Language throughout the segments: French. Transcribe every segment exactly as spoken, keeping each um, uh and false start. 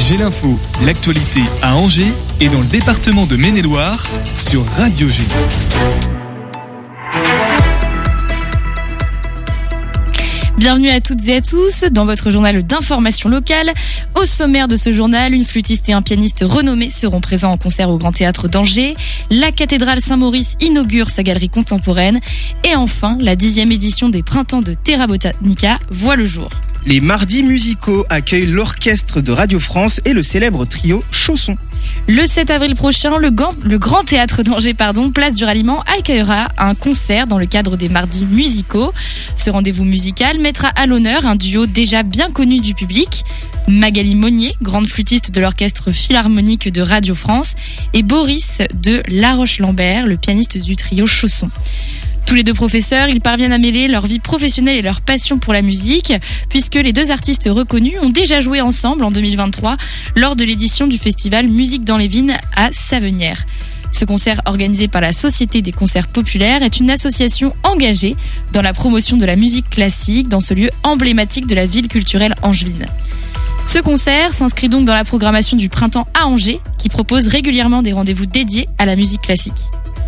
J'ai l'info, l'actualité à Angers et dans le département de Maine-et-Loire sur Radio G. Bienvenue à toutes et à tous dans votre journal d'information locale. Au sommaire de ce journal, une flûtiste et un pianiste renommés seront présents en concert au Grand Théâtre d'Angers. La cathédrale Saint-Maurice inaugure sa galerie contemporaine. Et enfin, la dixième édition des Printemps de Terra Botanica voit le jour. Les mardis musicaux accueillent l'orchestre de Radio France et le célèbre trio Chausson. Le sept avril prochain, le, Gant, le Grand Théâtre d'Angers, pardon, place du Ralliement, accueillera un concert dans le cadre des mardis musicaux. Ce rendez-vous musical mettra à l'honneur un duo déjà bien connu du public, Magali Monnier, grande flûtiste de l'orchestre philharmonique de Radio France, et Boris de La Roche-Lambert, le pianiste du trio Chausson. Tous les deux professeurs, ils parviennent à mêler leur vie professionnelle et leur passion pour la musique, puisque les deux artistes reconnus ont déjà joué ensemble en deux mille vingt-trois lors de l'édition du festival Musique dans les Vignes à Savenières. Ce concert organisé par la Société des concerts populaires est une association engagée dans la promotion de la musique classique dans ce lieu emblématique de la ville culturelle angevine. Ce concert s'inscrit donc dans la programmation du Printemps à Angers, qui propose régulièrement des rendez-vous dédiés à la musique classique.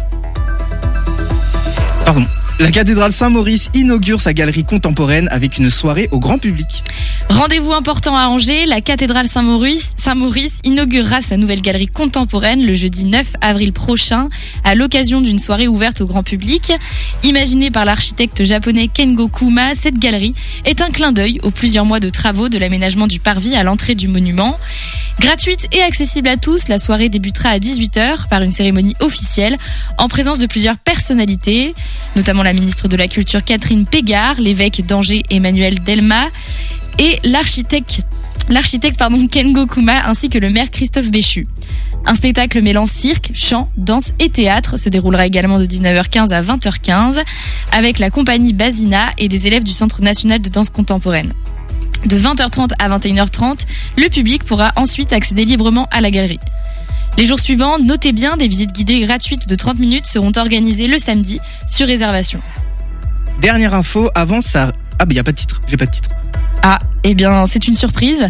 Pardon. La cathédrale Saint-Maurice inaugure sa galerie contemporaine avec une soirée au grand public. Rendez-vous important à Angers, la cathédrale Saint-Maurice, Saint-Maurice inaugurera sa nouvelle galerie contemporaine le jeudi neuf avril prochain à l'occasion d'une soirée ouverte au grand public. Imaginée par l'architecte japonais Kengo Kuma, cette galerie est un clin d'œil aux plusieurs mois de travaux de l'aménagement du parvis à l'entrée du monument. Gratuite et accessible à tous, la soirée débutera à dix-huit heures par une cérémonie officielle en présence de plusieurs personnalités, notamment la ministre de la Culture Catherine Pégard, l'évêque d'Angers Emmanuel Delma et l'architecte, l'architecte pardon, Kengo Kuma ainsi que le maire Christophe Béchu. Un spectacle mêlant cirque, chant, danse et théâtre se déroulera également de dix-neuf heures quinze à vingt heures quinze avec la compagnie Basina et des élèves du Centre national de danse contemporaine. De vingt heures trente à vingt et une heures trente, le public pourra ensuite accéder librement à la galerie. Les jours suivants, notez bien, des visites guidées gratuites de trente minutes seront organisées le samedi sur réservation. Dernière info, avant ça... Ah bah y a pas de titre, j'ai pas de titre. Ah, eh bien c'est une surprise.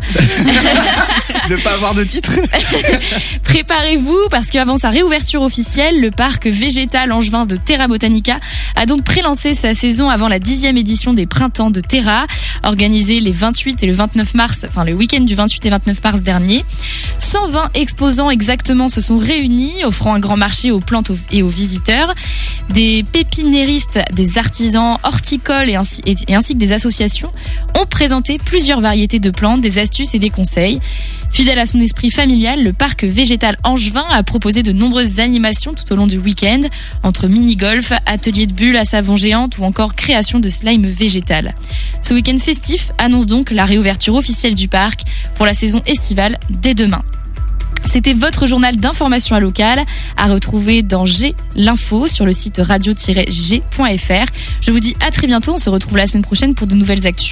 De pas avoir de titre. Préparez-vous parce qu'avant sa réouverture officielle, le parc végétal angevin de Terra Botanica a donc prélancé sa saison avant la dixième édition des Printemps de Terra, organisée les vingt-huit et le vingt-neuf mars, enfin le week-end du vingt-huit et vingt-neuf mars dernier. cent vingt exposants exactement se sont réunis, offrant un grand marché aux plantes et aux visiteurs. Des pépiniéristes, des artisans horticoles et ainsi, et, et ainsi que des associations ont présenté plusieurs variétés de plantes, des astuces et des conseils. Fidèle à son esprit familial, le parc végétal angevin a proposé de nombreuses animations tout au long du week-end, entre mini-golf, ateliers de bulles à savon géante ou encore création de slime végétal. Ce week-end festif annonce donc la réouverture officielle du parc pour la saison estivale dès demain. C'était votre journal d'information à local, à retrouver dans G l'info sur le site radio tiret g point f r. Je vous dis à très bientôt, on se retrouve la semaine prochaine pour de nouvelles actus.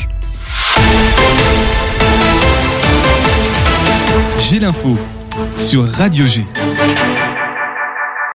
J'ai l'info sur Radio G.